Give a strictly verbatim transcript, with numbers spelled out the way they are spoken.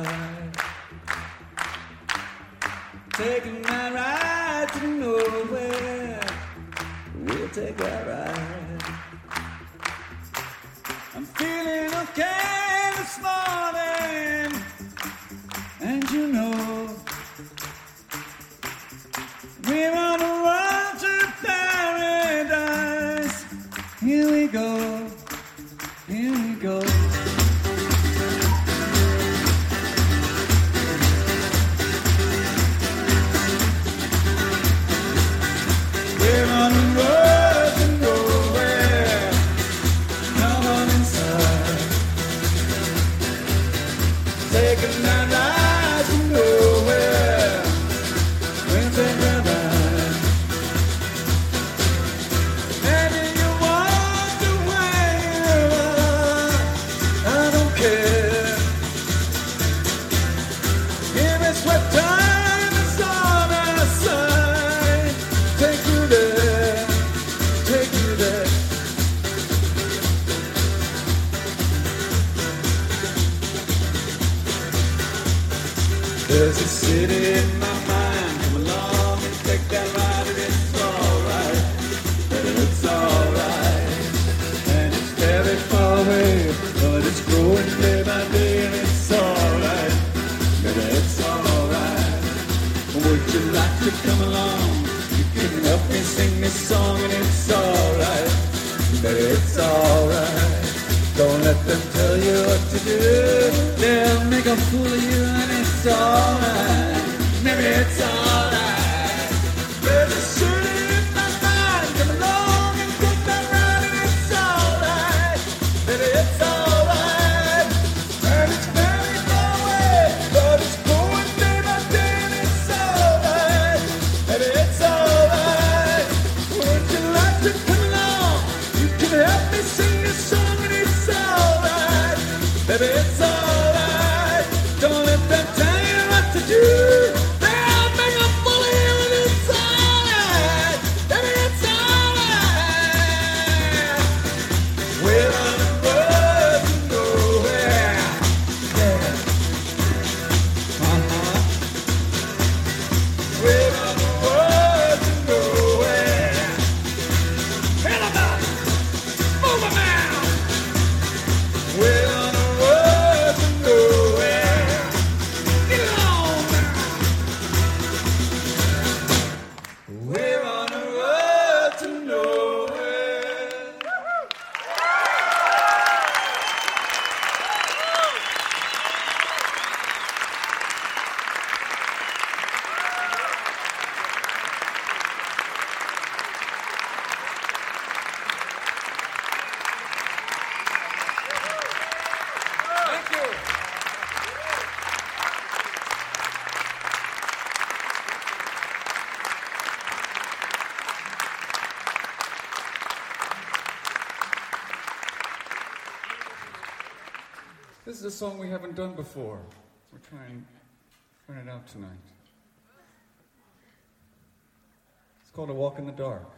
ride. Taking my ride to nowhere. We'll take a ride. I'm feeling okay this morning, and you know we're on a road to paradise. Here we go, here we go. We're on a road to nowhere. Come on inside. Taking a ride to nowhere. We'll take a ride. Maybe you wonder where I don't care. Give me sweat time, it's on our side. Take you there, take you there. There's a city in my mind. Come along and take that ride, and it's alright. But it's alright. And it's very far away, but it's growing day by day, and it's alright. Baby, it's alright. Would you like to come along? You can help me sing this song, and it's alright. Baby, it's alright. Don't let them tell you what to do. They'll make a fool of you, and it's alright. Maybe it's alright. There's a city in my mind. Come along and take that ride, and it's alright. Maybe it's alright. And it's very far away, but it's going day by day, and it's alright. Maybe it's alright. Would you like to come along? You can help me sing this song, and it's alright. Baby, it's alright. Don't let them tell you what to do. They'll make a fool of you, and it's alright. Baby, it's alright. We're on the road to nowhere. Yeah. Uh-huh. We're on the road to nowhere. Hell about it. Move 'em out. We're on the road to nowhere. Get it on now. We're on the road to nowhere. Thank you. This is a song we haven't done before. We're trying, trying it out tonight. It's called A Walk in the Dark.